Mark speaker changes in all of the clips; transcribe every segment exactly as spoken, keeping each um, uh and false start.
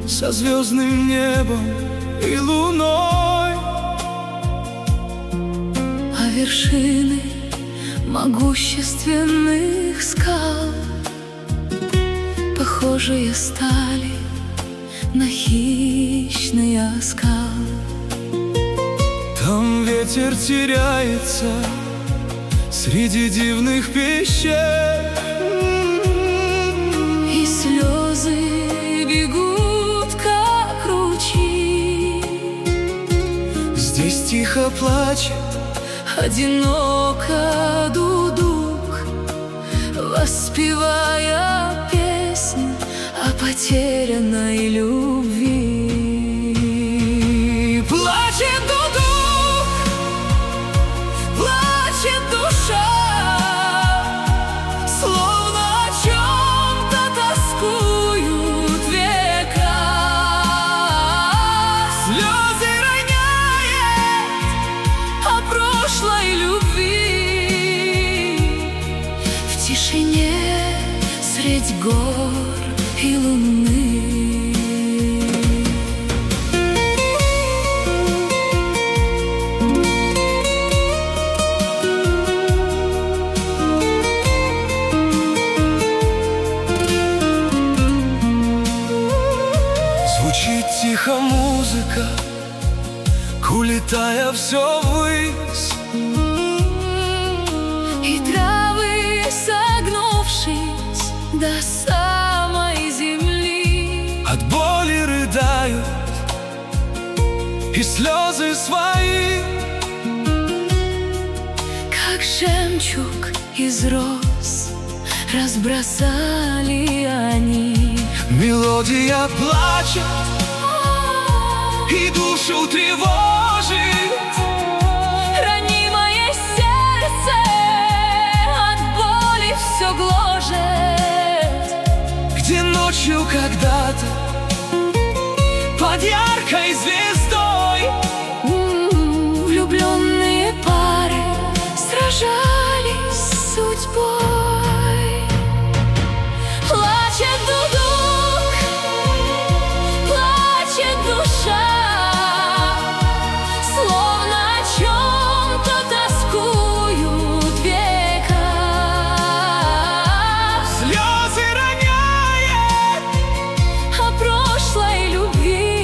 Speaker 1: со звездным небом и луной.
Speaker 2: А вершины могущественных скал, похожие стали на хищный оскал.
Speaker 1: Там ветер теряется среди дивных пещер,
Speaker 2: и слезы бегут, как ручьи.
Speaker 1: Здесь тихо плачет
Speaker 2: одиноко дудук, воспевая песню о потерянной любви.
Speaker 1: Плачет дудук, плачет душа, словно о чем-то тоскуют века. Слезы роняет о прошлой любви
Speaker 2: В тишине средь гор и луны.
Speaker 1: Звучит тихо музыка, улетая все ввысь,
Speaker 2: И травы, согнувшись до самой земли,
Speaker 1: от боли рыдают и слезы свои,
Speaker 2: как жемчуг из роз, разбросали они.
Speaker 1: Мелодия плачет и душу тревожит.
Speaker 2: Ранимое сердце от боли все гложет.
Speaker 1: Где ночью когда-то под яркой звездой
Speaker 2: М, влюбленные пары сражались с судьбой. Плачет дудук, плачет душа, словно о чем-то тоскуют века.
Speaker 1: слезы роняет
Speaker 2: О прошлой любви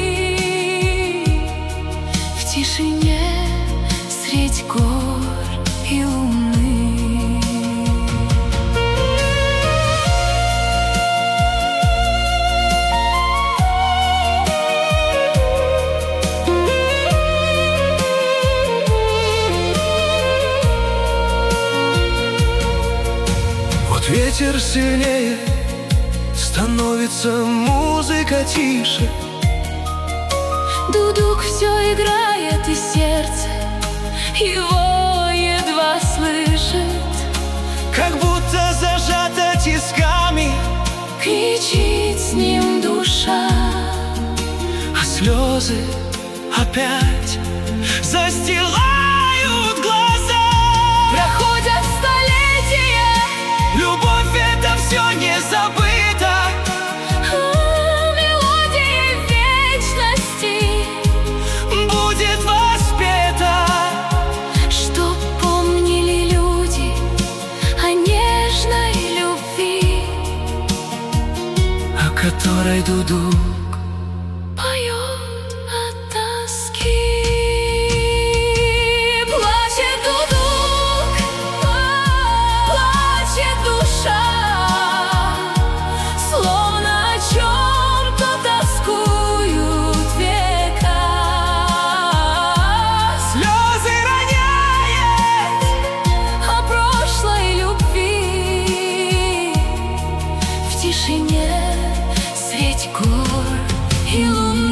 Speaker 2: в тишине средь гор и луны.
Speaker 1: Вот ветер сильнее, становится музыка тише.
Speaker 2: Дудук все играет, и сердце его едва слышит.
Speaker 1: Как будто зажата тисками,
Speaker 2: Кричит с ним душа,
Speaker 1: а слезы опять застилают глаза.
Speaker 2: проходят столетия,
Speaker 1: Любовь — это все не забыто.
Speaker 2: а мелодия вечности
Speaker 1: Будет воспета,
Speaker 2: Чтоб помнили люди о нежной любви,
Speaker 1: о которой дудук
Speaker 2: поет от тоски. Плачет дудук, плачет душа, словно о чем-то тоскуют века.
Speaker 1: слезы роняет
Speaker 2: О прошлой любви в тишине средь гор и луны.